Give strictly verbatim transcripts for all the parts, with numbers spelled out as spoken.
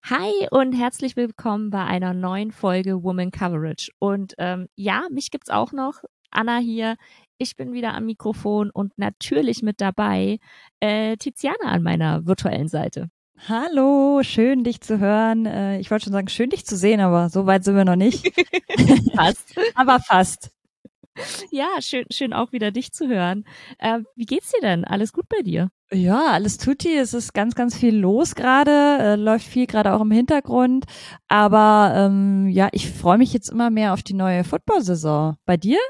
Hi und herzlich willkommen bei einer neuen Folge Woman Coverage. Und ähm, ja, mich gibt's auch noch. Anna hier. Ich bin wieder am Mikrofon und natürlich mit dabei äh, Tiziana an meiner virtuellen Seite. Hallo, schön dich zu hören. Äh, Ich wollte schon sagen, schön dich zu sehen, aber so weit sind wir noch nicht. Passt. Aber fast. Ja, schön, schön auch wieder dich zu hören. Äh, wie geht's dir denn? Alles gut bei dir? Ja, alles tutti. Es ist ganz, ganz viel los gerade. Äh, läuft viel gerade auch im Hintergrund. Aber ähm, ja, ich freue mich jetzt immer mehr auf die neue Football-Saison. Bei dir?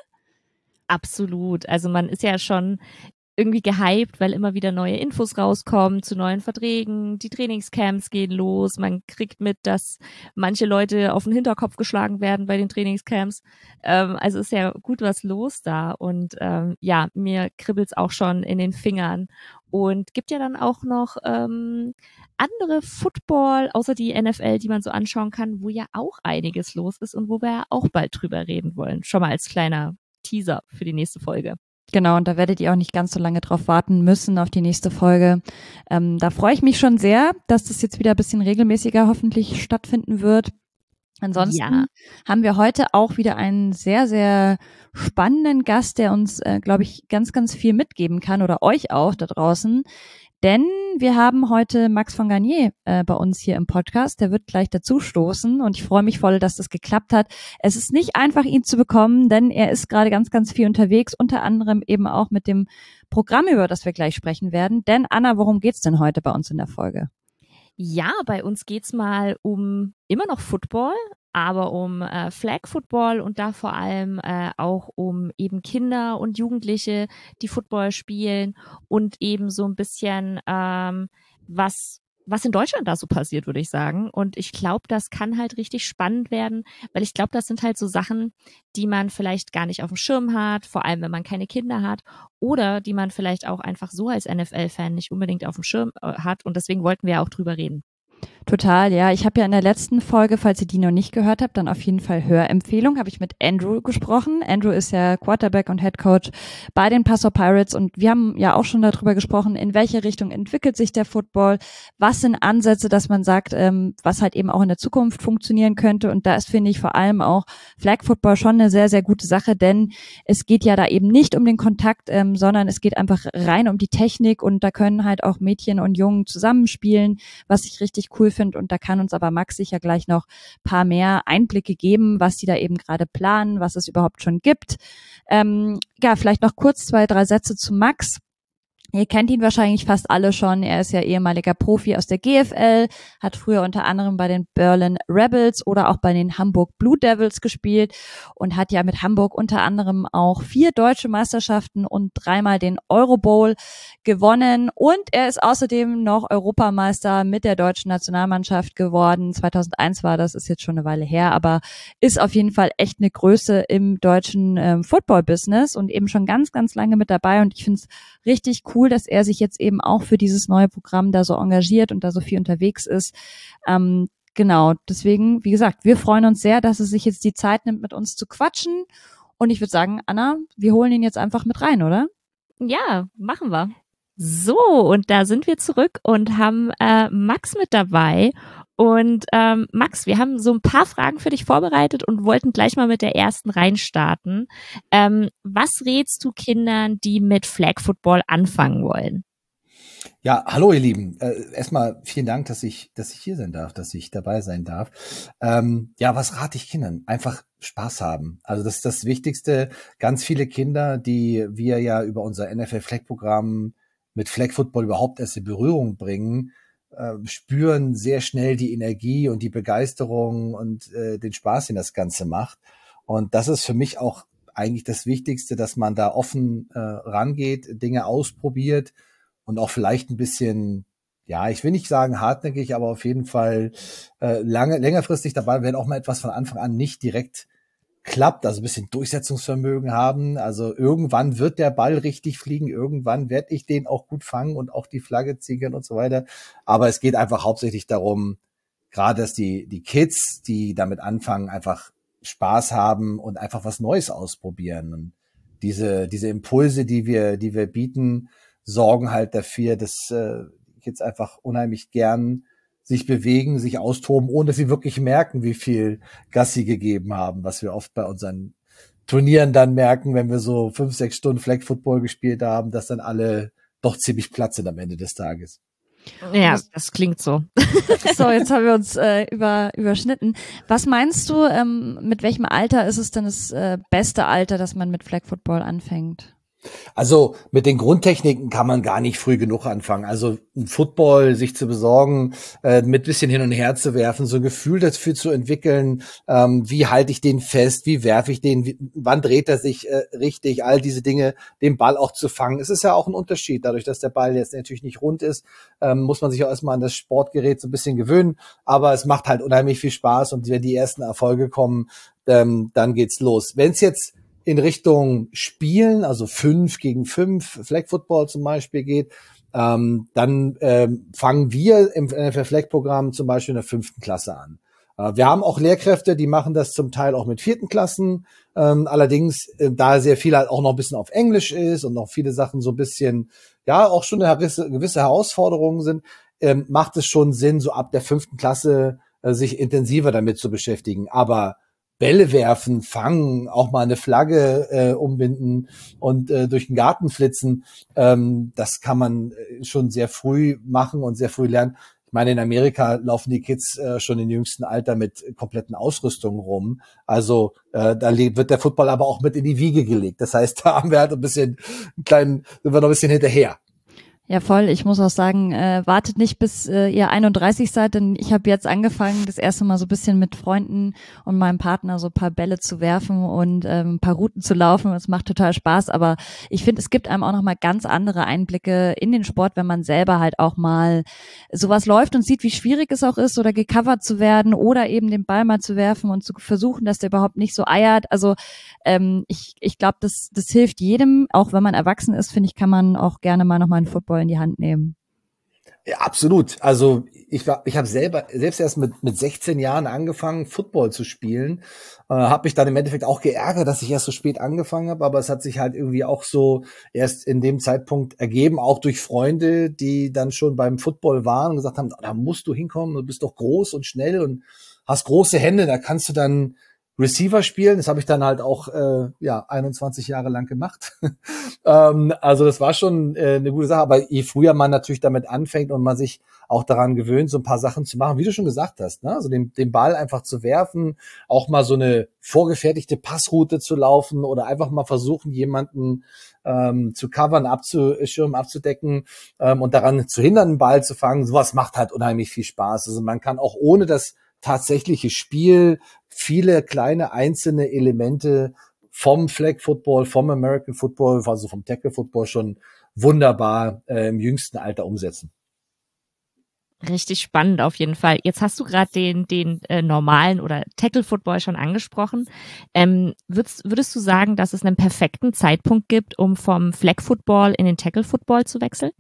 Absolut. Also man ist ja schon irgendwie gehypt, weil immer wieder neue Infos rauskommen zu neuen Verträgen, die Trainingscamps gehen los, man kriegt mit, dass manche Leute auf den Hinterkopf geschlagen werden bei den Trainingscamps. Ähm, also ist ja gut was los da und ähm, ja, mir kribbelt's auch schon in den Fingern und gibt ja dann auch noch ähm, andere Football, außer die N F L, die man so anschauen kann, wo ja auch einiges los ist und wo wir ja auch bald drüber reden wollen. Schon mal als kleiner Teaser für die nächste Folge. Genau, und da werdet ihr auch nicht ganz so lange drauf warten müssen auf die nächste Folge. Ähm, da freue ich mich schon sehr, dass das jetzt wieder ein bisschen regelmäßiger hoffentlich stattfinden wird. Ansonsten Ja. haben wir heute auch wieder einen sehr, sehr spannenden Gast, der uns, äh, glaube ich, ganz, ganz viel mitgeben kann oder euch auch da draußen. Denn wir haben heute Max von Garnier äh, bei uns hier im Podcast. Der wird gleich dazu stoßen und ich freue mich voll, dass das geklappt hat. Es ist nicht einfach, ihn zu bekommen, denn er ist gerade ganz, ganz viel unterwegs, unter anderem eben auch mit dem Programm, über das wir gleich sprechen werden. Denn Anna, worum geht's denn heute bei uns in der Folge? Ja, bei uns geht's mal um immer noch Football, aber um äh, Flag Football und da vor allem äh, auch um eben Kinder und Jugendliche, die Football spielen und eben so ein bisschen ähm, was was in Deutschland da so passiert, würde ich sagen. Und ich glaube, das kann halt richtig spannend werden, weil ich glaube, das sind halt so Sachen, die man vielleicht gar nicht auf dem Schirm hat, vor allem wenn man keine Kinder hat oder die man vielleicht auch einfach so als N F L-Fan nicht unbedingt auf dem Schirm äh, hat. Und deswegen wollten wir ja auch drüber reden. Total, ja. Ich habe ja in der letzten Folge, falls ihr die noch nicht gehört habt, dann auf jeden Fall Hörempfehlung, habe ich mit Andrew gesprochen. Andrew ist ja Quarterback und Head Coach bei den Passau Pirates und wir haben ja auch schon darüber gesprochen, in welche Richtung entwickelt sich der Football, was sind Ansätze, dass man sagt, ähm, was halt eben auch in der Zukunft funktionieren könnte und da ist, finde ich, vor allem auch Flag Football schon eine sehr, sehr gute Sache, denn es geht ja da eben nicht um den Kontakt, ähm, sondern es geht einfach rein um die Technik und da können halt auch Mädchen und Jungen zusammenspielen, was ich richtig cool finde. Und da kann uns aber Max sicher gleich noch paar mehr Einblicke geben, was die da eben gerade planen, was es überhaupt schon gibt. Ähm, ja, vielleicht noch kurz zwei, drei Sätze zu Max. Ihr kennt ihn wahrscheinlich fast alle schon. Er ist ja ehemaliger Profi aus der G F L, hat früher unter anderem bei den Berlin Rebels oder auch bei den Hamburg Blue Devils gespielt und hat ja mit Hamburg unter anderem auch vier deutsche Meisterschaften und dreimal den Euro Bowl gewonnen. Und er ist außerdem noch Europameister mit der deutschen Nationalmannschaft geworden. zweitausendeins war das, ist jetzt schon eine Weile her, aber ist auf jeden Fall echt eine Größe im deutschen ähm, Football-Business und eben schon ganz, ganz lange mit dabei. Und ich finde es richtig cool, dass er sich jetzt eben auch für dieses neue Programm da so engagiert und da so viel unterwegs ist. Ähm, genau, deswegen, wie gesagt, wir freuen uns sehr, dass er sich jetzt die Zeit nimmt, mit uns zu quatschen. Und ich würde sagen, Anna, wir holen ihn jetzt einfach mit rein, oder? Ja, machen wir. So, und da sind wir zurück und haben äh, Max mit dabei. Und ähm, Max, wir haben so ein paar Fragen für dich vorbereitet und wollten gleich mal mit der ersten reinstarten. Ähm, was rätst du Kindern, die mit Flag Football anfangen wollen? Ja, hallo ihr Lieben. Äh, erstmal vielen Dank, dass ich, dass ich hier sein darf, dass ich dabei sein darf. Ähm, ja, was rate ich Kindern? Einfach Spaß haben. Also das ist das Wichtigste. Ganz viele Kinder, die wir ja über unser N F L-Flag-Programm mit Flag Football überhaupt erst in Berührung bringen, äh, spüren sehr schnell die Energie und die Begeisterung und äh, den Spaß, den das Ganze macht. Und das ist für mich auch eigentlich das Wichtigste, dass man da offen äh, rangeht, Dinge ausprobiert und auch vielleicht ein bisschen, ja, ich will nicht sagen hartnäckig, aber auf jeden Fall äh, lange, längerfristig dabei, wenn auch mal etwas von Anfang an nicht direkt klappt, also ein bisschen Durchsetzungsvermögen haben. Also irgendwann wird der Ball richtig fliegen, irgendwann werde ich den auch gut fangen und auch die Flagge ziehen und so weiter. Aber es geht einfach hauptsächlich darum, gerade dass die, die Kids, die damit anfangen, einfach Spaß haben und einfach was Neues ausprobieren. Und diese, diese Impulse, die wir, die wir bieten, sorgen halt dafür, dass äh, Kids einfach unheimlich gern sich bewegen, sich austoben, ohne dass sie wirklich merken, wie viel Gas sie gegeben haben, was wir oft bei unseren Turnieren dann merken, wenn wir so fünf, sechs Stunden Flag Football gespielt haben, dass dann alle doch ziemlich platt sind am Ende des Tages. Ja, das, das klingt so. So, jetzt haben wir uns äh, über, überschnitten. Was meinst du, ähm, mit welchem Alter ist es denn das äh, beste Alter, dass man mit Flag Football anfängt? Also mit den Grundtechniken kann man gar nicht früh genug anfangen. Also ein Football sich zu besorgen, äh, mit bisschen hin und her zu werfen, so ein Gefühl dafür zu entwickeln, ähm, wie halte ich den fest, wie werfe ich den, wie, wann dreht er sich äh, richtig, all diese Dinge, den Ball auch zu fangen. Es ist ja auch ein Unterschied, dadurch, dass der Ball jetzt natürlich nicht rund ist, ähm, muss man sich auch erstmal an das Sportgerät so ein bisschen gewöhnen, aber es macht halt unheimlich viel Spaß und wenn die ersten Erfolge kommen, ähm, dann geht's los. Wenn es jetzt in Richtung Spielen, also fünf gegen fünf, Flag Football zum Beispiel geht, ähm, dann ähm, fangen wir im N F L-Flag-Programm zum Beispiel in der fünften Klasse an. Äh, wir haben auch Lehrkräfte, die machen das zum Teil auch mit vierten Klassen. Ähm, allerdings, äh, da sehr viel halt auch noch ein bisschen auf Englisch ist und noch viele Sachen so ein bisschen, ja, auch schon eine gewisse, gewisse Herausforderungen sind, ähm, macht es schon Sinn, so ab der fünften Klasse äh, sich intensiver damit zu beschäftigen. Aber Bälle werfen, fangen, auch mal eine Flagge äh, umbinden und äh, durch den Garten flitzen, ähm, das kann man schon sehr früh machen und sehr früh lernen. Ich meine, in Amerika laufen die Kids äh, schon im jüngsten Alter mit kompletten Ausrüstungen rum. Also äh, da wird der Football aber auch mit in die Wiege gelegt. Das heißt, da haben wir halt ein bisschen, einen kleinen, sind wir noch ein bisschen hinterher. Ja, voll. Ich muss auch sagen, äh, wartet nicht, bis äh, ihr einunddreißig seid, denn ich habe jetzt angefangen, das erste Mal so ein bisschen mit Freunden und meinem Partner so ein paar Bälle zu werfen und ähm, ein paar Routen zu laufen. Es macht total Spaß, aber ich finde, es gibt einem auch nochmal ganz andere Einblicke in den Sport, wenn man selber halt auch mal sowas läuft und sieht, wie schwierig es auch ist, oder gecovert zu werden oder eben den Ball mal zu werfen und zu versuchen, dass der überhaupt nicht so eiert. Also ähm, ich ich glaube, das das hilft jedem, auch wenn man erwachsen ist, finde ich, kann man auch gerne mal nochmal einen Football in die Hand nehmen. Ja, absolut. Also ich war, ich habe selber selbst erst mit mit sechzehn Jahren angefangen, Football zu spielen. Äh, habe mich dann im Endeffekt auch geärgert, dass ich erst so spät angefangen habe, aber es hat sich halt irgendwie auch so erst in dem Zeitpunkt ergeben, auch durch Freunde, die dann schon beim Football waren und gesagt haben, da musst du hinkommen, du bist doch groß und schnell und hast große Hände, da kannst du dann Receiver spielen. Das habe ich dann halt auch äh, ja einundzwanzig Jahre lang gemacht. ähm, also das war schon äh, eine gute Sache. Aber je früher man natürlich damit anfängt und man sich auch daran gewöhnt, so ein paar Sachen zu machen, wie du schon gesagt hast, ne? Also den, den Ball einfach zu werfen, auch mal so eine vorgefertigte Passroute zu laufen oder einfach mal versuchen, jemanden ähm, zu covern, abzuschirmen, abzudecken ähm, und daran zu hindern, einen Ball zu fangen. Sowas macht halt unheimlich viel Spaß. Also man kann auch ohne das tatsächliche Spiel viele kleine einzelne Elemente vom Flag Football, vom American Football, also vom Tackle Football schon wunderbar äh, im jüngsten Alter umsetzen. Richtig spannend auf jeden Fall. Jetzt hast du gerade den den äh, normalen oder Tackle Football schon angesprochen. Ähm, würdest, würdest du sagen, dass es einen perfekten Zeitpunkt gibt, um vom Flag Football in den Tackle Football zu wechseln?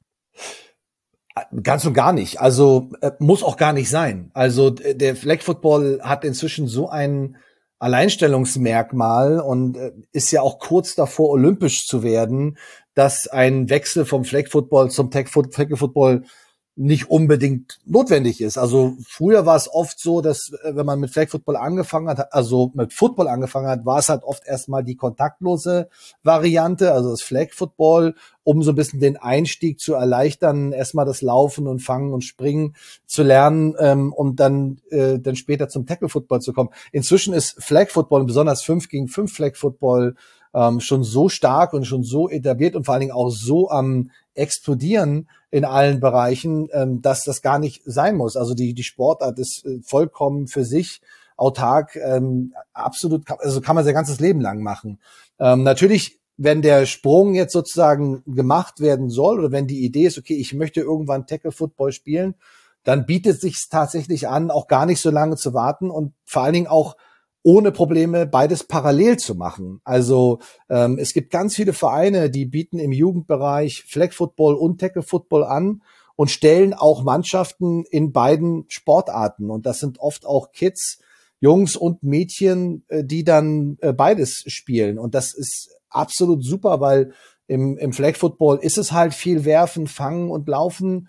Ganz und gar nicht. Also äh, muss auch gar nicht sein. Also der Flag Football hat inzwischen so ein Alleinstellungsmerkmal und äh, ist ja auch kurz davor, olympisch zu werden, dass ein Wechsel vom Flag Football zum Tackle Football nicht unbedingt notwendig ist. Also früher war es oft so, dass wenn man mit Flag Football angefangen hat, also mit Football angefangen hat, war es halt oft erstmal die kontaktlose Variante, also das Flag Football, um so ein bisschen den Einstieg zu erleichtern, erstmal das Laufen und Fangen und Springen zu lernen, ähm, und dann äh, dann später zum Tackle Football zu kommen. Inzwischen ist Flag Football, besonders fünf gegen fünf Flag Football, ähm, schon so stark und schon so etabliert und vor allen Dingen auch so am explodieren in allen Bereichen, ähm, dass das gar nicht sein muss. Also die die Sportart ist äh, vollkommen für sich autark, ähm, absolut, also kann man sein ganzes Leben lang machen. Ähm, natürlich, wenn der Sprung jetzt sozusagen gemacht werden soll oder wenn die Idee ist, okay, ich möchte irgendwann Tackle Football spielen, dann bietet sich tatsächlich an, auch gar nicht so lange zu warten und vor allen Dingen auch ohne Probleme beides parallel zu machen. Also ähm, es gibt ganz viele Vereine, die bieten im Jugendbereich Flag Football und Tackle Football an und stellen auch Mannschaften in beiden Sportarten. Und das sind oft auch Kids, Jungs und Mädchen, äh, die dann äh, beides spielen. Und das ist absolut super, weil im, im Flag Football ist es halt viel Werfen, Fangen und Laufen.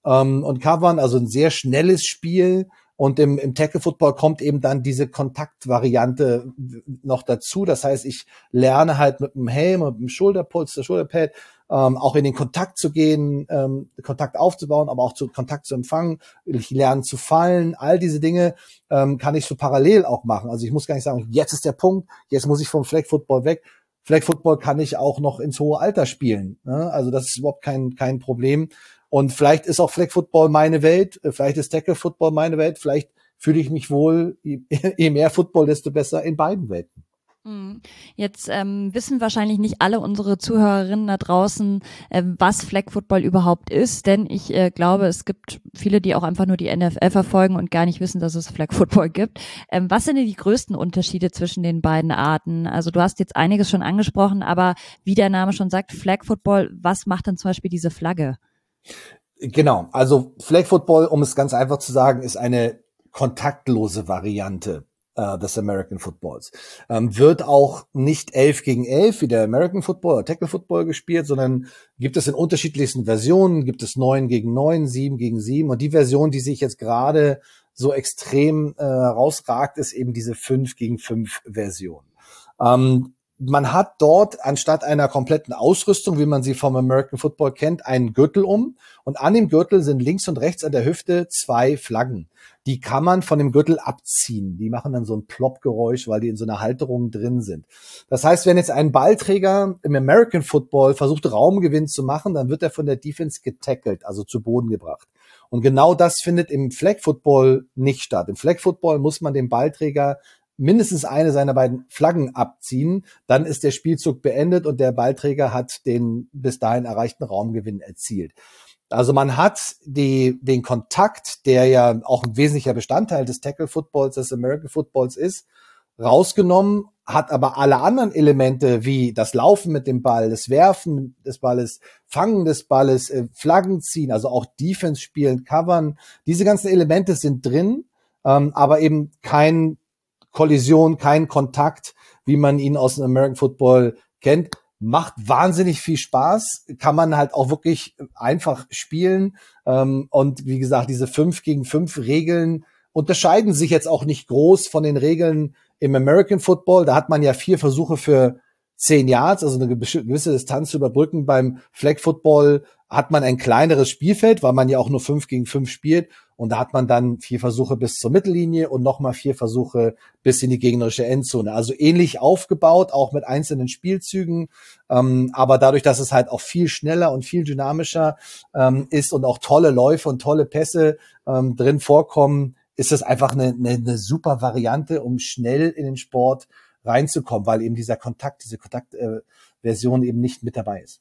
ähm, und covern, also ein sehr schnelles Spiel. Und im, im Tackle-Football kommt eben dann diese Kontaktvariante noch dazu. Das heißt, ich lerne halt mit dem Helm und dem Schulterpolster, Schulterpad, ähm, auch in den Kontakt zu gehen, ähm, Kontakt aufzubauen, aber auch zu Kontakt zu empfangen. Ich lerne zu fallen. All diese Dinge ähm, kann ich so parallel auch machen. Also ich muss gar nicht sagen, jetzt ist der Punkt, jetzt muss ich vom Flag-Football weg. Flag-Football kann ich auch noch ins hohe Alter spielen. Ne? Also das ist überhaupt kein kein Problem. Und vielleicht ist auch Flag Football meine Welt, vielleicht ist Tackle Football meine Welt, vielleicht fühle ich mich wohl, je mehr Football, desto besser in beiden Welten. Jetzt ähm, wissen wahrscheinlich nicht alle unsere Zuhörerinnen da draußen, äh, was Flag Football überhaupt ist, denn ich äh, glaube, es gibt viele, die auch einfach nur die N F L verfolgen und gar nicht wissen, dass es Flag Football gibt. Ähm, was sind denn die größten Unterschiede zwischen den beiden Arten? Also du hast jetzt einiges schon angesprochen, aber wie der Name schon sagt, Flag Football, was macht denn zum Beispiel diese Flagge? Genau, also Flag Football, um es ganz einfach zu sagen, ist eine kontaktlose Variante äh, des American Footballs. Ähm, wird auch nicht elf gegen elf wie der American Football oder Tackle Football gespielt, sondern gibt es in unterschiedlichsten Versionen, gibt es neun gegen neun, sieben gegen sieben und die Version, die sich jetzt gerade so extrem äh, herausragt, ist eben diese fünf gegen fünf Version. Ähm, Man hat dort anstatt einer kompletten Ausrüstung, wie man sie vom American Football kennt, einen Gürtel um. Und an dem Gürtel sind links und rechts an der Hüfte zwei Flaggen. Die kann man von dem Gürtel abziehen. Die machen dann so ein Plopp-Geräusch, weil die in so einer Halterung drin sind. Das heißt, wenn jetzt ein Ballträger im American Football versucht, Raumgewinn zu machen, dann wird er von der Defense getackelt, also zu Boden gebracht. Und genau das findet im Flag Football nicht statt. Im Flag Football muss man den Ballträger mindestens eine seiner beiden Flaggen abziehen, dann ist der Spielzug beendet und der Ballträger hat den bis dahin erreichten Raumgewinn erzielt. Also man hat die, den Kontakt, der ja auch ein wesentlicher Bestandteil des Tackle-Footballs, des American Footballs ist, rausgenommen, hat aber alle anderen Elemente wie das Laufen mit dem Ball, das Werfen des Balles, Fangen des Balles, äh, Flaggen ziehen, also auch Defense spielen, Covern, diese ganzen Elemente sind drin, ähm, aber eben kein Kollision, kein Kontakt, wie man ihn aus dem American Football kennt. Macht wahnsinnig viel Spaß, kann man halt auch wirklich einfach spielen. Und wie gesagt, diese fünf gegen fünf Regeln unterscheiden sich jetzt auch nicht groß von den Regeln im American Football. Da hat man ja vier Versuche für zehn Yards, also eine gewisse Distanz zu überbrücken. Beim Flag Football hat man ein kleineres Spielfeld, weil man ja auch nur fünf gegen fünf spielt. Und da hat man dann vier Versuche bis zur Mittellinie und nochmal vier Versuche bis in die gegnerische Endzone. Also ähnlich aufgebaut, auch mit einzelnen Spielzügen. Ähm, aber dadurch, dass es halt auch viel schneller und viel dynamischer ähm, ist und auch tolle Läufe und tolle Pässe ähm, drin vorkommen, ist das einfach eine, eine, eine super Variante, um schnell in den Sport reinzukommen, weil eben dieser Kontakt, diese Kontaktversion äh, eben nicht mit dabei ist.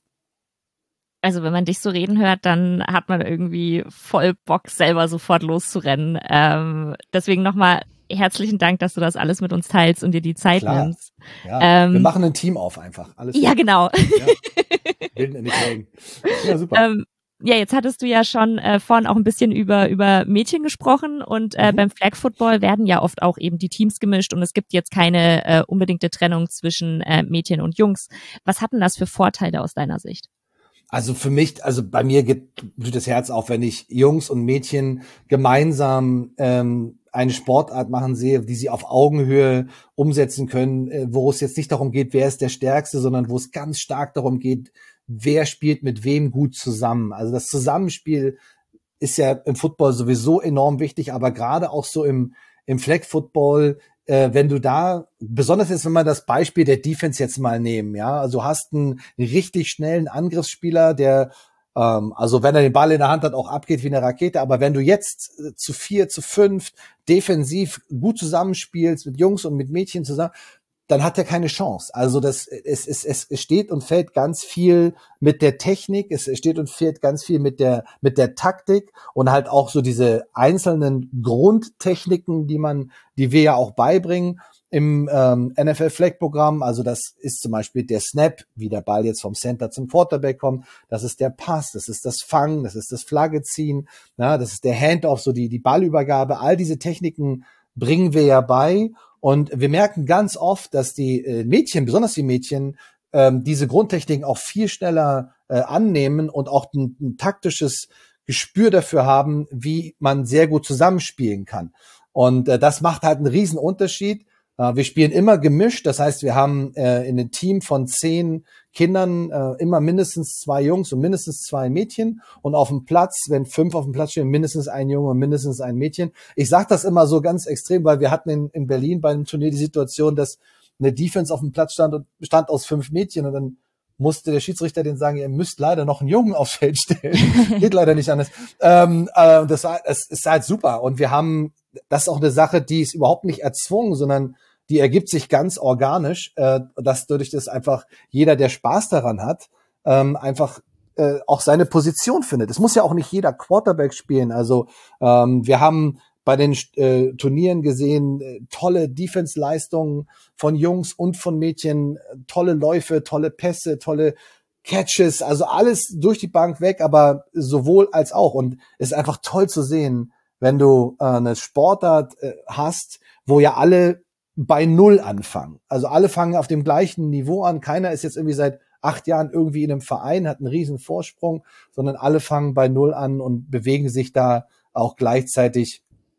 Also wenn man dich so reden hört, dann hat man irgendwie voll Bock, selber sofort loszurennen. Ähm, deswegen nochmal herzlichen Dank, dass du das alles mit uns teilst und dir die Zeit Klar. nimmst. Ja, ähm, wir machen ein Team auf einfach. Alles ja, genau. Ja, bilden in die Kollegen. Ja, super. Ähm, ja, jetzt hattest du ja schon äh, vorhin auch ein bisschen über über Mädchen gesprochen und äh, mhm. beim Flag Football werden ja oft auch eben die Teams gemischt und es gibt jetzt keine äh, unbedingte Trennung zwischen äh, Mädchen und Jungs. Was hatten das für Vorteile aus deiner Sicht? Also für mich, also bei mir geht das Herz auf, wenn ich Jungs und Mädchen gemeinsam ähm, eine Sportart machen sehe, die sie auf Augenhöhe umsetzen können, äh, wo es jetzt nicht darum geht, wer ist der Stärkste, sondern wo es ganz stark darum geht, wer spielt mit wem gut zusammen. Also das Zusammenspiel ist ja im Football sowieso enorm wichtig, aber gerade auch so im, im Flag Football, äh, wenn du da, besonders jetzt, wenn wir das Beispiel der Defense jetzt mal nehmen, ja, also hast einen richtig schnellen Angriffsspieler, der, ähm, also wenn er den Ball in der Hand hat, auch abgeht wie eine Rakete, aber wenn du jetzt äh, zu vier, zu fünf defensiv gut zusammenspielst, mit Jungs und mit Mädchen zusammen, dann hat er keine Chance. Also das, es, es, es steht und fällt ganz viel mit der Technik, es steht und fällt ganz viel mit der, mit der Taktik und halt auch so diese einzelnen Grundtechniken, die man, die wir ja auch beibringen im ähm, N F L-Flag-Programm. Also das ist zum Beispiel der Snap, wie der Ball jetzt vom Center zum Quarterback kommt. Das ist der Pass, das ist das Fangen, das ist das Flaggeziehen, ja, das ist der Handoff, so die, die Ballübergabe. All diese Techniken bringen wir ja bei. Und wir merken ganz oft, dass die äh, Mädchen, besonders die Mädchen, ähm, diese Grundtechniken auch viel schneller äh, annehmen und auch ein, ein taktisches Gespür dafür haben, wie man sehr gut zusammenspielen kann. Und äh, das macht halt einen riesen Unterschied. Äh, wir spielen immer gemischt, das heißt, wir haben äh, in einem Team von zehn Kindern äh, immer mindestens zwei Jungs und mindestens zwei Mädchen. Und auf dem Platz, wenn fünf auf dem Platz stehen, mindestens ein Junge und mindestens ein Mädchen. Ich sage das immer so ganz extrem, weil wir hatten in, in Berlin bei einem Turnier die Situation, dass eine Defense auf dem Platz stand und bestand aus fünf Mädchen und dann musste der Schiedsrichter denen sagen, ihr müsst leider noch einen Jungen aufs Feld stellen. Geht leider nicht anders. Ähm, äh, das war, es ist halt super. Und wir haben, das ist auch eine Sache, die ist überhaupt nicht erzwungen, sondern die ergibt sich ganz organisch, äh, dass dadurch, dass einfach jeder, der Spaß daran hat, ähm, einfach äh, auch seine Position findet. Es muss ja auch nicht jeder Quarterback spielen. Also ähm, wir haben bei den äh, Turnieren gesehen, äh, tolle Defense-Leistungen von Jungs und von Mädchen, äh, tolle Läufe, tolle Pässe, tolle Catches, also alles durch die Bank weg, aber sowohl als auch. Und es ist einfach toll zu sehen, wenn du äh, eine Sportart äh, hast, wo ja alle bei Null anfangen. Also alle fangen auf dem gleichen Niveau an. Keiner ist jetzt irgendwie seit acht Jahren irgendwie in einem Verein, hat einen riesen Vorsprung, sondern alle fangen bei Null an und bewegen sich da auch gleichzeitig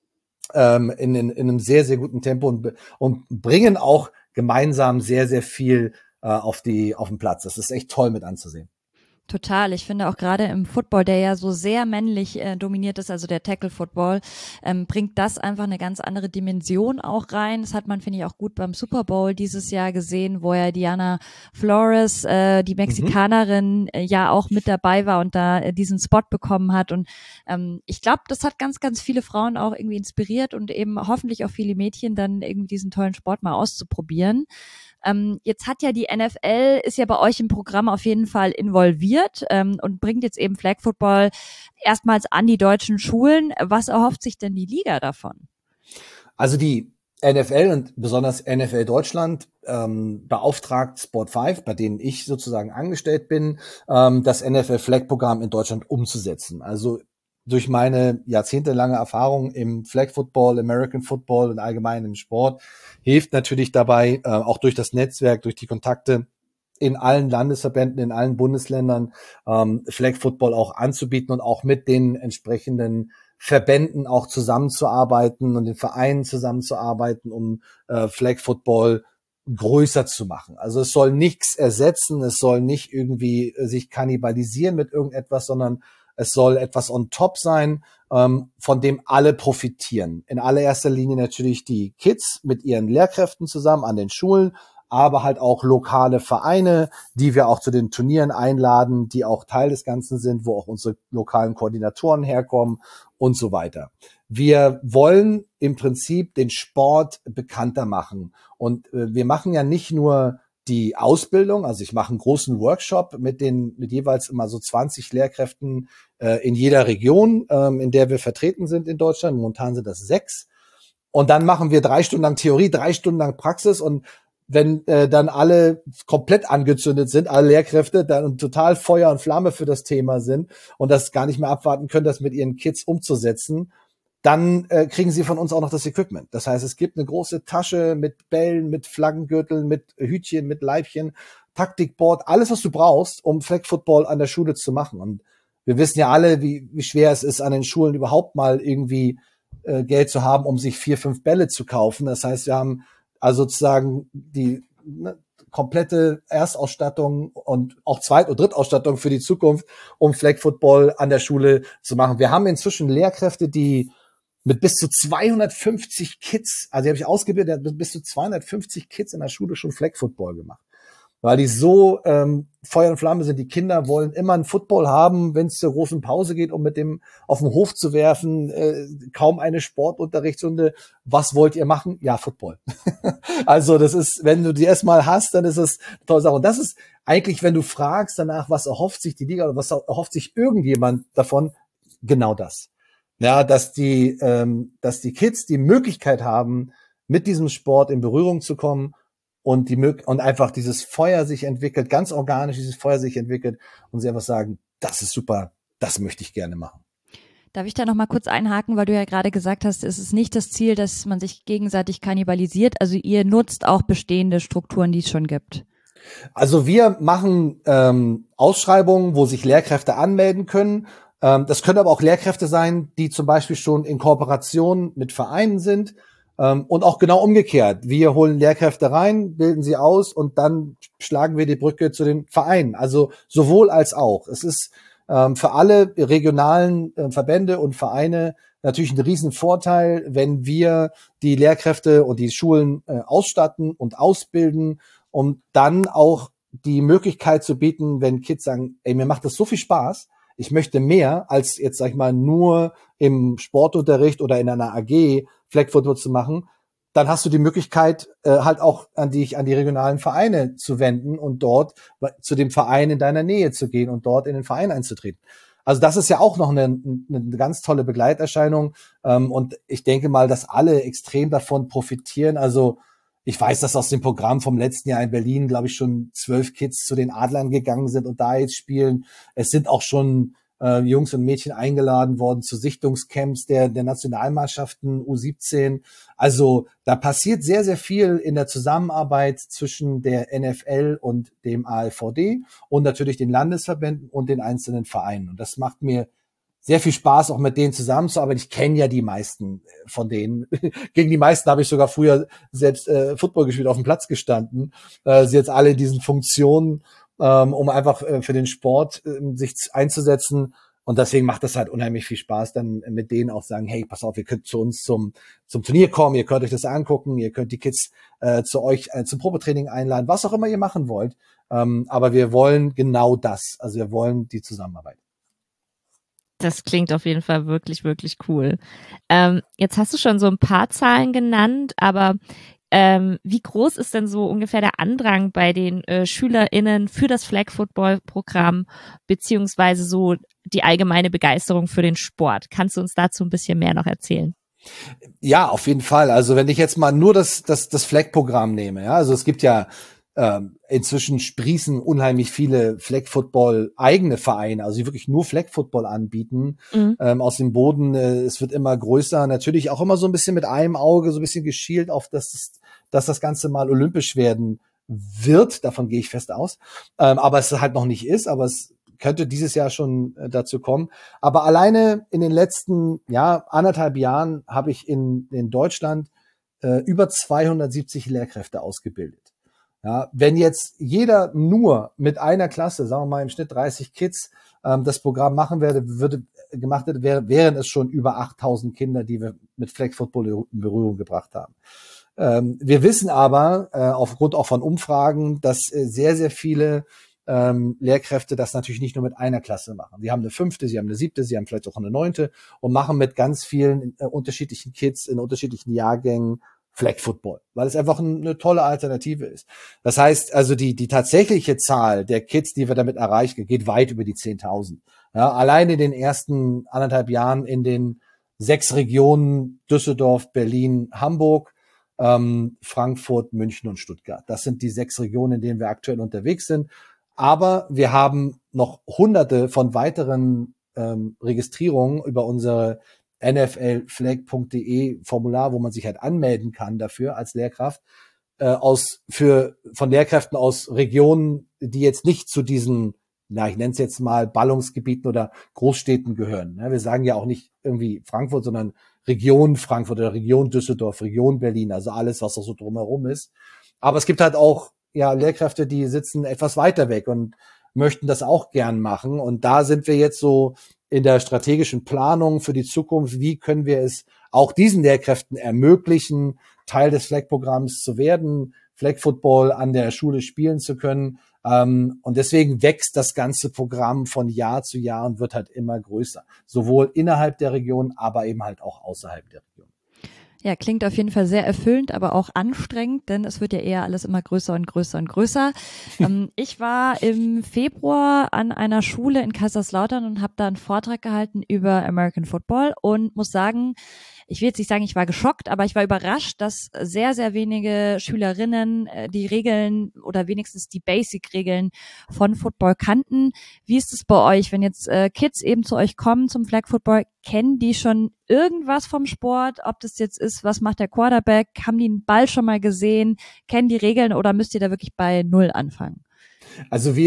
ähm, in, in, in einem sehr, sehr guten Tempo und, und bringen auch gemeinsam sehr, sehr viel äh, auf die auf den Platz. Das ist echt toll mit anzusehen. Total. Ich finde auch gerade im Football, der ja so sehr männlich äh, dominiert ist, also der Tackle-Football, ähm, bringt das einfach eine ganz andere Dimension auch rein. Das hat man, finde ich, auch gut beim Super Bowl dieses Jahr gesehen, wo ja Diana Flores, äh, die Mexikanerin, äh, ja auch mit dabei war und da äh, diesen Spot bekommen hat. Und ähm, ich glaube, das hat ganz, ganz viele Frauen auch irgendwie inspiriert und eben hoffentlich auch viele Mädchen dann irgendwie diesen tollen Sport mal auszuprobieren. Ähm, jetzt hat ja die N F L, ist ja bei euch im Programm auf jeden Fall involviert ähm, und bringt jetzt eben Flag Football erstmals an die deutschen Schulen. Was erhofft sich denn die Liga davon? Also die N F L und besonders N F L Deutschland ähm, beauftragt Sport fünf, bei denen ich sozusagen angestellt bin, ähm, das N F L Flag Programm in Deutschland umzusetzen. Also durch meine jahrzehntelange Erfahrung im Flag Football, American Football und allgemein im Sport hilft natürlich dabei, äh, auch durch das Netzwerk, durch die Kontakte in allen Landesverbänden, in allen Bundesländern ähm, Flag Football auch anzubieten und auch mit den entsprechenden Verbänden auch zusammenzuarbeiten und den Vereinen zusammenzuarbeiten, um äh, Flag Football größer zu machen. Also es soll nichts ersetzen, es soll nicht irgendwie äh, sich kannibalisieren mit irgendetwas, sondern es soll etwas on top sein, ähm, von dem alle profitieren. In allererster Linie natürlich die Kids mit ihren Lehrkräften zusammen an den Schulen, aber halt auch lokale Vereine, die wir auch zu den Turnieren einladen, die auch Teil des Ganzen sind, wo auch unsere lokalen Koordinatoren herkommen und so weiter. Wir wollen im Prinzip den Sport bekannter machen. Und äh, wir machen ja nicht nur die Ausbildung, also ich mache einen großen Workshop mit den mit jeweils immer so zwanzig Lehrkräften äh, in jeder Region, ähm, in der wir vertreten sind in Deutschland. Momentan sind das sechs. Und dann machen wir drei Stunden lang Theorie, drei Stunden lang Praxis. Und wenn äh, dann alle komplett angezündet sind, alle Lehrkräfte, dann total Feuer und Flamme für das Thema sind und das gar nicht mehr abwarten können, das mit ihren Kids umzusetzen, dann äh, kriegen sie von uns auch noch das Equipment. Das heißt, es gibt eine große Tasche mit Bällen, mit Flaggengürteln, mit Hütchen, mit Leibchen, Taktikboard, alles, was du brauchst, um Flag Football an der Schule zu machen. Und wir wissen ja alle, wie, wie schwer es ist, an den Schulen überhaupt mal irgendwie äh, Geld zu haben, um sich vier, fünf Bälle zu kaufen. Das heißt, wir haben also sozusagen die ne, komplette Erstausstattung und auch Zweit- und Drittausstattung für die Zukunft, um Flag Football an der Schule zu machen. Wir haben inzwischen Lehrkräfte, die mit bis zu zweihundertfünfzig Kids, also die habe ich ausgebildet, der hat mit bis zu zweihundertfünfzig Kids in der Schule schon Flag Football gemacht. Weil die so ähm, Feuer und Flamme sind. Die Kinder wollen immer einen Football haben, wenn es zur großen Pause geht, um mit dem auf den Hof zu werfen. Äh, kaum eine Sportunterrichtsstunde. Was wollt ihr machen? Ja, Football. Also das ist, wenn du die erstmal hast, dann ist es eine tolle Sache. Und das ist eigentlich, wenn du fragst danach, was erhofft sich die Liga oder was erhofft sich irgendjemand davon, genau das. Ja, dass die, ähm, dass die Kids die Möglichkeit haben, mit diesem Sport in Berührung zu kommen und die und einfach dieses Feuer sich entwickelt, ganz organisch dieses Feuer sich entwickelt und sie einfach sagen, das ist super, das möchte ich gerne machen. Darf ich da noch mal kurz einhaken, weil du ja gerade gesagt hast, es ist nicht das Ziel, dass man sich gegenseitig kannibalisiert. Also ihr nutzt auch bestehende Strukturen, die es schon gibt. Also wir machen ähm, Ausschreibungen, wo sich Lehrkräfte anmelden können. Ähm, das können aber auch Lehrkräfte sein, die zum Beispiel schon in Kooperation mit Vereinen sind. Ähm, und auch genau umgekehrt. Wir holen Lehrkräfte rein, bilden sie aus und dann schlagen wir die Brücke zu den Vereinen. Also sowohl als auch. Es ist ähm, für alle regionalen äh, Verbände und Vereine natürlich ein Riesenvorteil, wenn wir die Lehrkräfte und die Schulen äh, ausstatten und ausbilden, um dann auch die Möglichkeit zu bieten, wenn Kids sagen, ey, mir macht das so viel Spaß, ich möchte mehr als jetzt, sag ich mal, nur im Sportunterricht oder in einer A G Flag Football zu machen, dann hast du die Möglichkeit, äh, halt auch an die, an die regionalen Vereine zu wenden und dort zu dem Verein in deiner Nähe zu gehen und dort in den Verein einzutreten. Also das ist ja auch noch eine, eine ganz tolle Begleiterscheinung. Ähm, und ich denke mal, dass alle extrem davon profitieren. Also ich weiß, dass aus dem Programm vom letzten Jahr in Berlin, glaube ich, schon zwölf Kids zu den Adlern gegangen sind und da jetzt spielen. Es sind auch schon äh, Jungs und Mädchen eingeladen worden zu Sichtungscamps der, der Nationalmannschaften U siebzehn. Also da passiert sehr, sehr viel in der Zusammenarbeit zwischen der N F L und dem A F V D und natürlich den Landesverbänden und den einzelnen Vereinen. Und das macht mir sehr viel Spaß, auch mit denen zusammenzuarbeiten. Ich kenne ja die meisten von denen. Gegen die meisten habe ich sogar früher selbst äh, Football gespielt, auf dem Platz gestanden. Äh, sie jetzt alle in diesen Funktionen, ähm, um einfach äh, für den Sport äh, sich einzusetzen. Und deswegen macht das halt unheimlich viel Spaß, dann mit denen auch sagen, hey, pass auf, ihr könnt zu uns zum zum Turnier kommen, ihr könnt euch das angucken, ihr könnt die Kids äh, zu euch äh, zum Probetraining einladen, was auch immer ihr machen wollt. Ähm, aber wir wollen genau das. Also wir wollen die Zusammenarbeit. Das klingt auf jeden Fall wirklich, wirklich cool. Ähm, jetzt hast du schon so ein paar Zahlen genannt, aber ähm, wie groß ist denn so ungefähr der Andrang bei den äh, SchülerInnen für das Flag Football Programm, beziehungsweise so die allgemeine Begeisterung für den Sport? Kannst du uns dazu ein bisschen mehr noch erzählen? Ja, auf jeden Fall. Also wenn ich jetzt mal nur das, das, das Flag-Programm nehme, ja, also es gibt ja ähm, inzwischen sprießen unheimlich viele Flag-Football eigene Vereine, also die wirklich nur Flag-Football anbieten, mhm. ähm, aus dem Boden. Äh, es wird immer größer, natürlich auch immer so ein bisschen mit einem Auge, so ein bisschen geschielt auf, dass, dass das Ganze mal olympisch werden wird. Davon gehe ich fest aus. Ähm, aber es halt noch nicht ist, aber es könnte dieses Jahr schon äh, dazu kommen. Aber alleine in den letzten, ja, anderthalb Jahren habe ich in, in Deutschland äh, über zweihundertsiebzig Lehrkräfte ausgebildet. Ja, wenn jetzt jeder nur mit einer Klasse, sagen wir mal im Schnitt dreißig Kids, ähm, das Programm machen werde, würde gemacht hätte, wäre, wären es schon über achttausend Kinder, die wir mit Flag Football in Berührung gebracht haben. Ähm, wir wissen aber, äh, aufgrund auch von Umfragen, dass äh, sehr, sehr viele ähm, Lehrkräfte das natürlich nicht nur mit einer Klasse machen. Sie haben eine fünfte, sie haben eine siebte, sie haben vielleicht auch eine neunte und machen mit ganz vielen äh, unterschiedlichen Kids in unterschiedlichen Jahrgängen Flag Football, weil es einfach eine tolle Alternative ist. Das heißt also, die die tatsächliche Zahl der Kids, die wir damit erreichen, geht weit über die zehntausend. Ja, allein in den ersten anderthalb Jahren in den sechs Regionen Düsseldorf, Berlin, Hamburg, ähm, Frankfurt, München und Stuttgart. Das sind die sechs Regionen, in denen wir aktuell unterwegs sind. Aber wir haben noch hunderte von weiteren ähm, Registrierungen über unsere N F L flag punkt de Formular, wo man sich halt anmelden kann dafür als Lehrkraft, äh, aus für von Lehrkräften aus Regionen, die jetzt nicht zu diesen, na, ich nenne es jetzt mal Ballungsgebieten oder Großstädten gehören. Ja, wir sagen ja auch nicht irgendwie Frankfurt, sondern Region Frankfurt oder Region Düsseldorf, Region Berlin, also alles, was auch so drumherum ist. Aber es gibt halt auch ja Lehrkräfte, die sitzen etwas weiter weg und möchten das auch gern machen. Und da sind wir jetzt so in der strategischen Planung für die Zukunft. Wie können wir es auch diesen Lehrkräften ermöglichen, Teil des Flag-Programms zu werden, Flag-Football an der Schule spielen zu können? Ähm, und deswegen wächst das ganze Programm von Jahr zu Jahr und wird halt immer größer. Sowohl innerhalb der Region, aber eben halt auch außerhalb der Region. Ja, klingt auf jeden Fall sehr erfüllend, aber auch anstrengend, denn es wird ja eher alles immer größer und größer und größer. ähm, ich war im Februar an einer Schule in Kaiserslautern und habe da einen Vortrag gehalten über American Football und muss sagen, ich will jetzt nicht sagen, ich war geschockt, aber ich war überrascht, dass sehr, sehr wenige Schülerinnen äh, die Regeln oder wenigstens die Basic-Regeln von Football kannten. Wie ist es bei euch, wenn jetzt äh, Kids eben zu euch kommen zum Flag Football, kennen die schon irgendwas vom Sport? Ob das jetzt ist, was macht der Quarterback? Haben die einen Ball schon mal gesehen? Kennen die Regeln oder müsst ihr da wirklich bei Null anfangen? Also wir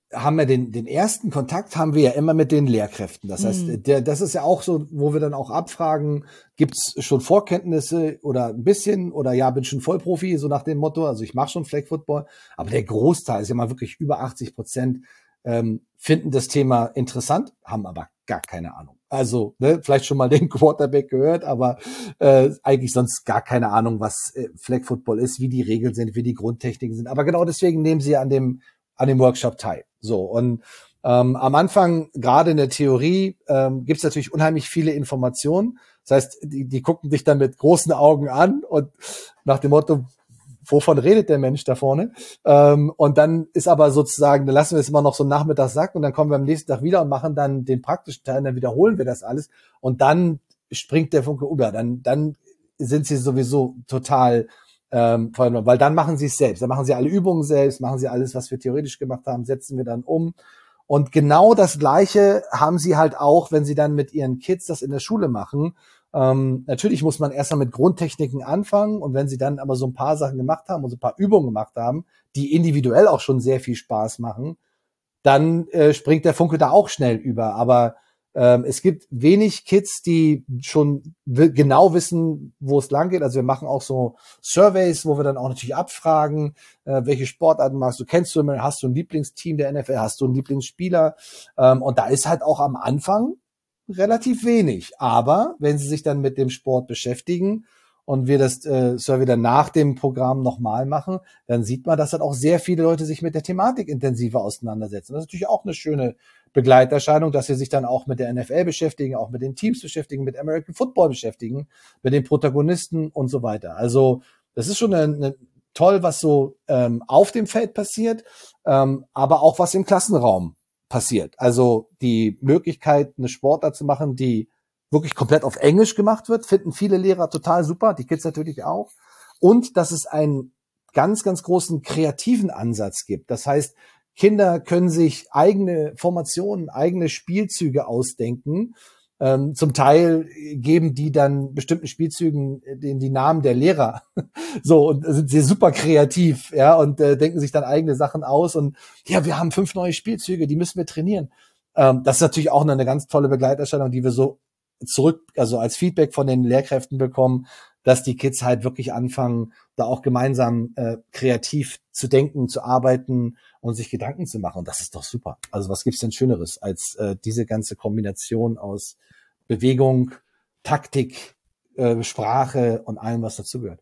haben wir den, den ersten Kontakt haben wir ja immer mit den Lehrkräften. Das heißt, Mhm. der, das ist ja auch so, wo wir dann auch abfragen, gibt's schon Vorkenntnisse oder ein bisschen oder ja, bin schon Vollprofi, so nach dem Motto, also ich mache schon Flag Football, aber der Großteil ist ja mal wirklich über achtzig Prozent ähm, finden das Thema interessant, haben aber gar keine Ahnung. Also, ne, vielleicht schon mal den Quarterback gehört, aber äh, eigentlich sonst gar keine Ahnung, was äh, Flag Football ist, wie die Regeln sind, wie die Grundtechniken sind. Aber genau deswegen nehmen sie an dem an dem Workshop teil. So, und ähm, am Anfang, gerade in der Theorie, ähm, gibt es natürlich unheimlich viele Informationen. Das heißt, die, die gucken dich dann mit großen Augen an und nach dem Motto, wovon redet der Mensch da vorne? Ähm, und dann ist aber sozusagen, dann lassen wir es immer noch so Nachmittag sacken und dann kommen wir am nächsten Tag wieder und machen dann den praktischen Teil, und dann wiederholen wir das alles und dann springt der Funke über. Dann, dann sind sie sowieso total ähm, weil dann machen sie es selbst. Dann machen sie alle Übungen selbst, machen sie alles, was wir theoretisch gemacht haben, setzen wir dann um. Und genau das Gleiche haben sie halt auch, wenn sie dann mit ihren Kids das in der Schule machen. Ähm, natürlich muss man erstmal mit Grundtechniken anfangen und wenn sie dann aber so ein paar Sachen gemacht haben und so ein paar Übungen gemacht haben, die individuell auch schon sehr viel Spaß machen, dann äh, springt der Funke da auch schnell über. Aber ähm, es gibt wenig Kids, die schon w- genau wissen, wo es lang geht. Also wir machen auch so Surveys, wo wir dann auch natürlich abfragen, äh, welche Sportarten machst du, kennst du immer, hast du ein Lieblingsteam der N F L, hast du einen Lieblingsspieler? Ähm, und da ist halt auch am Anfang relativ wenig. Aber wenn sie sich dann mit dem Sport beschäftigen und wir das äh, Survey dann nach dem Programm nochmal machen, dann sieht man, dass halt auch sehr viele Leute sich mit der Thematik intensiver auseinandersetzen. Das ist natürlich auch eine schöne Begleiterscheinung, dass sie sich dann auch mit der N F L beschäftigen, auch mit den Teams beschäftigen, mit American Football beschäftigen, mit den Protagonisten und so weiter. Also das ist schon eine, eine toll, was so ähm, auf dem Feld passiert, ähm, aber auch was im Klassenraum passiert. Also die Möglichkeit, eine Sportart zu machen, die wirklich komplett auf Englisch gemacht wird, finden viele Lehrer total super, die Kids natürlich auch. Und dass es einen ganz, ganz großen kreativen Ansatz gibt. Das heißt, Kinder können sich eigene Formationen, eigene Spielzüge ausdenken. Ähm, zum Teil geben die dann bestimmten Spielzügen den die Namen der Lehrer. So, und sind sie super kreativ, ja, und äh, denken sich dann eigene Sachen aus. Und ja, wir haben fünf neue Spielzüge, die müssen wir trainieren. Ähm, das ist natürlich auch eine ganz tolle Begleiterscheinung, die wir so zurück, also als Feedback von den Lehrkräften bekommen, dass die Kids halt wirklich anfangen, da auch gemeinsam äh, kreativ zu denken, zu arbeiten und sich Gedanken zu machen. Und das ist doch super. Also was gibt's denn Schöneres als äh, diese ganze Kombination aus Bewegung, Taktik, äh, Sprache und allem, was dazugehört?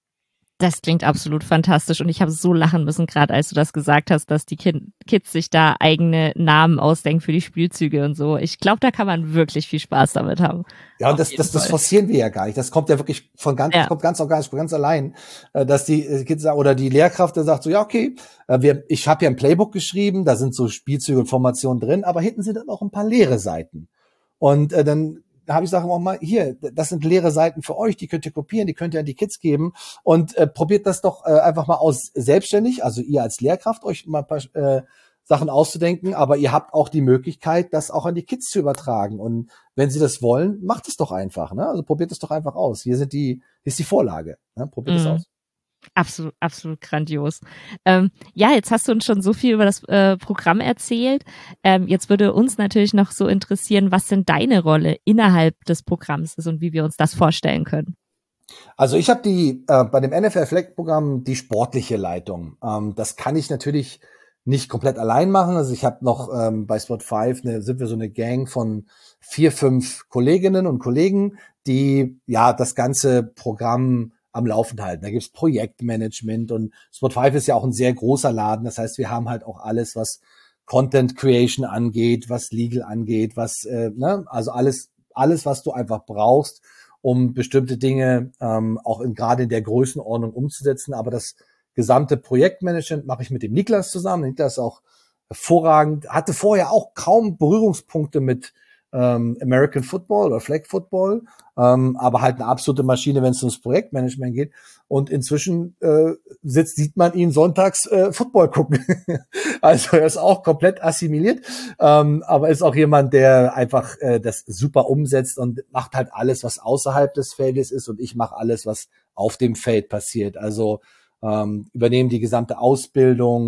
Das klingt absolut fantastisch und ich habe so lachen müssen, gerade als du das gesagt hast, dass die kind, Kids sich da eigene Namen ausdenken für die Spielzüge und so. Ich glaube, da kann man wirklich viel Spaß damit haben. Ja, und das, das, das forcieren wir ja gar nicht. Das kommt ja wirklich von ganz, ja. kommt ganz organisch, von ganz allein, dass die Kids oder die Lehrkraft dann sagt so, ja, okay, wir, ich habe ja ein Playbook geschrieben, da sind so Spielzüge und Formationen drin, aber hinten sind dann auch ein paar leere Seiten. Und äh, dann da habe ich Sachen auch mal, hier, das sind leere Seiten für euch, die könnt ihr kopieren, die könnt ihr an die Kids geben und äh, probiert das doch äh, einfach mal aus selbstständig, also ihr als Lehrkraft euch mal ein paar äh, Sachen auszudenken, aber ihr habt auch die Möglichkeit, das auch an die Kids zu übertragen und wenn sie das wollen, macht es doch einfach, ne? Also probiert es doch einfach aus. Hier sind die, hier ist die Vorlage, ne? Probiert es mm. aus. Absolut, absolut grandios. Ähm, ja, jetzt hast du uns schon so viel über das äh, Programm erzählt. Ähm, jetzt würde uns natürlich noch so interessieren, was denn deine Rolle innerhalb des Programms ist und wie wir uns das vorstellen können. Also ich habe die äh, bei dem N F L Flag Programm die sportliche Leitung. Ähm, das kann ich natürlich nicht komplett allein machen. Also ich habe noch ähm, bei Spot fünf eine, sind wir so eine Gang von vier, fünf Kolleginnen und Kollegen, die ja das ganze Programm am Laufen halten. Da gibt's Projektmanagement und Spot fünf ist ja auch ein sehr großer Laden. Das heißt, wir haben halt auch alles, was Content Creation angeht, was Legal angeht, was äh, ne, also alles, alles, was du einfach brauchst, um bestimmte Dinge ähm, auch in, gerade in der Größenordnung umzusetzen. Aber das gesamte Projektmanagement mache ich mit dem Niklas zusammen. Niklas ist auch hervorragend, hatte vorher auch kaum Berührungspunkte mit ähm, American Football oder Flag Football, ähm, aber halt eine absolute Maschine, wenn es ums Projektmanagement geht. Und inzwischen äh, sitzt, sieht man ihn sonntags äh, Football gucken. Also er ist auch komplett assimiliert, ähm, aber ist auch jemand, der einfach äh, das super umsetzt und macht halt alles, was außerhalb des Feldes ist und ich mache alles, was auf dem Feld passiert. Also ähm, übernehmen die gesamte Ausbildung,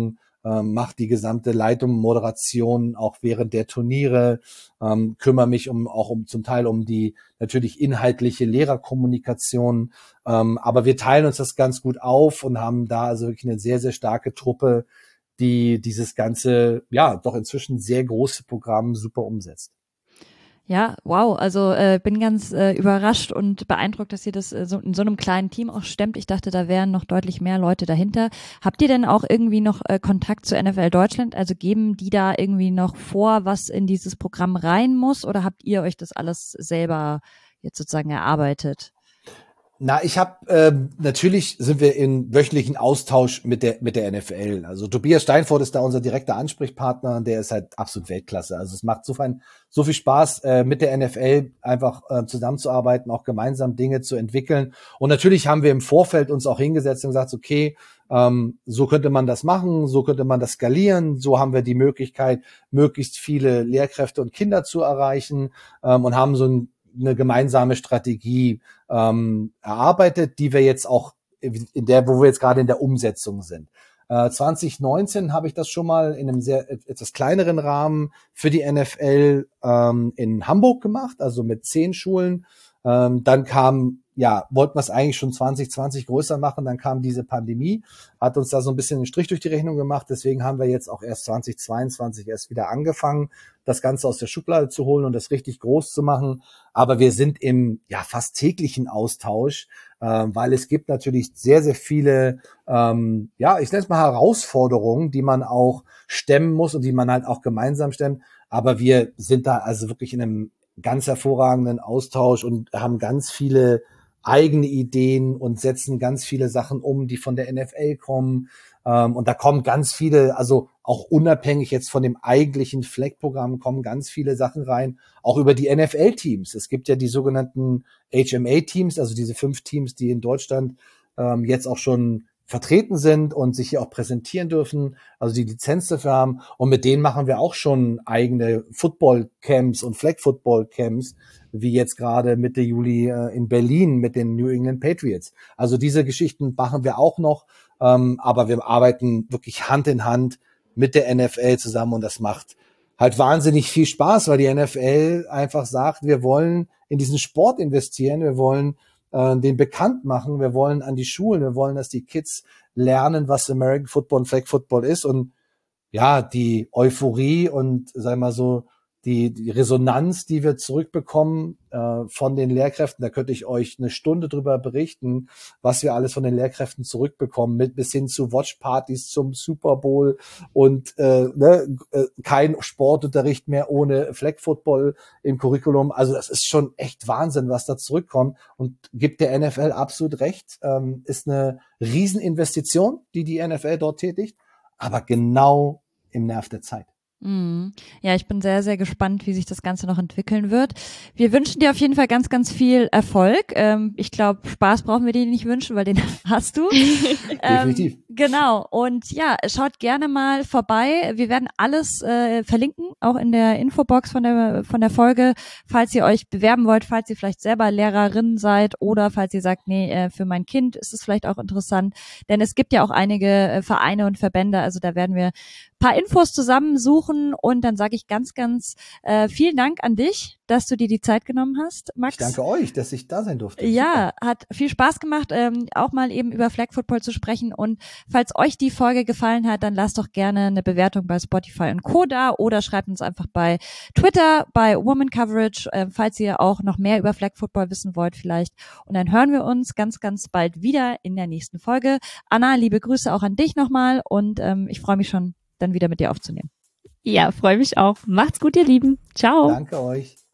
ähm, mache die gesamte Leitung, Moderation auch während der Turniere, ähm, kümmere mich um auch um zum Teil um die natürlich inhaltliche Lehrerkommunikation. Ähm, aber wir teilen uns das ganz gut auf und haben da also wirklich eine sehr, sehr starke Truppe, die dieses ganze, ja, doch inzwischen sehr große Programm super umsetzt. Ja, wow. Also äh, bin ganz äh, überrascht und beeindruckt, dass ihr das äh, so in so einem kleinen Team auch stemmt. Ich dachte, da wären noch deutlich mehr Leute dahinter. Habt ihr denn auch irgendwie noch äh, Kontakt zu N F L Deutschland? Also geben die da irgendwie noch vor, was in dieses Programm rein muss? Oder habt ihr euch das alles selber jetzt sozusagen erarbeitet? Na, ich habe ähm, natürlich sind wir in wöchentlichen Austausch mit der mit der N F L. Also Tobias Steinfort ist da unser direkter Ansprechpartner, der ist halt absolut Weltklasse. Also es macht so viel, so viel Spaß, äh, mit der N F L einfach äh, zusammenzuarbeiten, auch gemeinsam Dinge zu entwickeln. Und natürlich haben wir im Vorfeld uns auch hingesetzt und gesagt, okay, ähm, so könnte man das machen, so könnte man das skalieren, so haben wir die Möglichkeit, möglichst viele Lehrkräfte und Kinder zu erreichen, ähm, und haben so ein eine gemeinsame Strategie ähm, erarbeitet, die wir jetzt auch in der, wo wir jetzt gerade in der Umsetzung sind. Äh, zwanzig neunzehn habe ich das schon mal in einem sehr etwas kleineren Rahmen für die N F L ähm, in Hamburg gemacht, also mit zehn Schulen. Ähm, dann kam, ja, wollten wir es eigentlich schon zwanzig zwanzig größer machen, dann kam diese Pandemie, hat uns da so ein bisschen einen Strich durch die Rechnung gemacht, deswegen haben wir jetzt auch erst zwanzig zweiundzwanzig erst wieder angefangen, das Ganze aus der Schublade zu holen und das richtig groß zu machen. Aber wir sind im ja fast täglichen Austausch, äh, weil es gibt natürlich sehr, sehr viele, ähm, ja, ich nenne es mal Herausforderungen, die man auch stemmen muss und die man halt auch gemeinsam stemmt. Aber wir sind da also wirklich in einem ganz hervorragenden Austausch und haben ganz viele eigene Ideen und setzen ganz viele Sachen um, die von der N F L kommen. Ähm, und da kommen ganz viele, also auch unabhängig jetzt von dem eigentlichen Flag-Programm, kommen ganz viele Sachen rein, auch über die N F L-Teams. Es gibt ja die sogenannten H M A-Teams, also diese fünf Teams, die in Deutschland ähm, jetzt auch schon vertreten sind und sich hier auch präsentieren dürfen, also die Lizenz dafür haben. Und mit denen machen wir auch schon eigene Football-Camps und Flag-Football-Camps, wie jetzt gerade Mitte Juli äh, in Berlin mit den New England Patriots. Also diese Geschichten machen wir auch noch, ähm, aber wir arbeiten wirklich Hand in Hand mit der N F L zusammen und das macht halt wahnsinnig viel Spaß, weil die N F L einfach sagt, wir wollen in diesen Sport investieren, wir wollen äh, den bekannt machen, wir wollen an die Schulen, wir wollen, dass die Kids lernen, was American Football und Flag Football ist und ja, die Euphorie und sag mal so die, die Resonanz, die wir zurückbekommen äh, von den Lehrkräften, da könnte ich euch eine Stunde drüber berichten, was wir alles von den Lehrkräften zurückbekommen, mit bis hin zu Watchpartys zum Super Bowl und äh, ne, kein Sportunterricht mehr ohne Flag Football im Curriculum. Also das ist schon echt Wahnsinn, was da zurückkommt und gibt der N F L absolut recht. Ähm, ist eine Rieseninvestition, die die N F L dort tätigt, aber genau im Nerv der Zeit. Mm. Ja, ich bin sehr, sehr gespannt, wie sich das Ganze noch entwickeln wird. Wir wünschen dir auf jeden Fall ganz, ganz viel Erfolg. Ähm, ich glaube, Spaß brauchen wir dir nicht wünschen, weil den hast du. Definitiv. Ähm, genau. Und ja, schaut gerne mal vorbei. Wir werden alles äh, verlinken, auch in der Infobox von der von der Folge, falls ihr euch bewerben wollt, falls ihr vielleicht selber Lehrerin seid oder falls ihr sagt, nee, äh, für mein Kind ist es vielleicht auch interessant. Denn es gibt ja auch einige äh, Vereine und Verbände, also da werden wir paar Infos zusammensuchen und dann sage ich ganz, ganz äh, vielen Dank an dich, dass du dir die Zeit genommen hast, Max. Ich danke euch, dass ich da sein durfte. Ja, super. Hat viel Spaß gemacht, ähm, auch mal eben über Flag Football zu sprechen und falls euch die Folge gefallen hat, dann lasst doch gerne eine Bewertung bei Spotify und Co. da oder schreibt uns einfach bei Twitter, bei Woman Coverage, äh, falls ihr auch noch mehr über Flag Football wissen wollt vielleicht und dann hören wir uns ganz, ganz bald wieder in der nächsten Folge. Anna, liebe Grüße auch an dich nochmal und ähm, ich freue mich schon, dann wieder mit dir aufzunehmen. Ja, freue mich auch. Macht's gut, ihr Lieben. Ciao. Danke euch.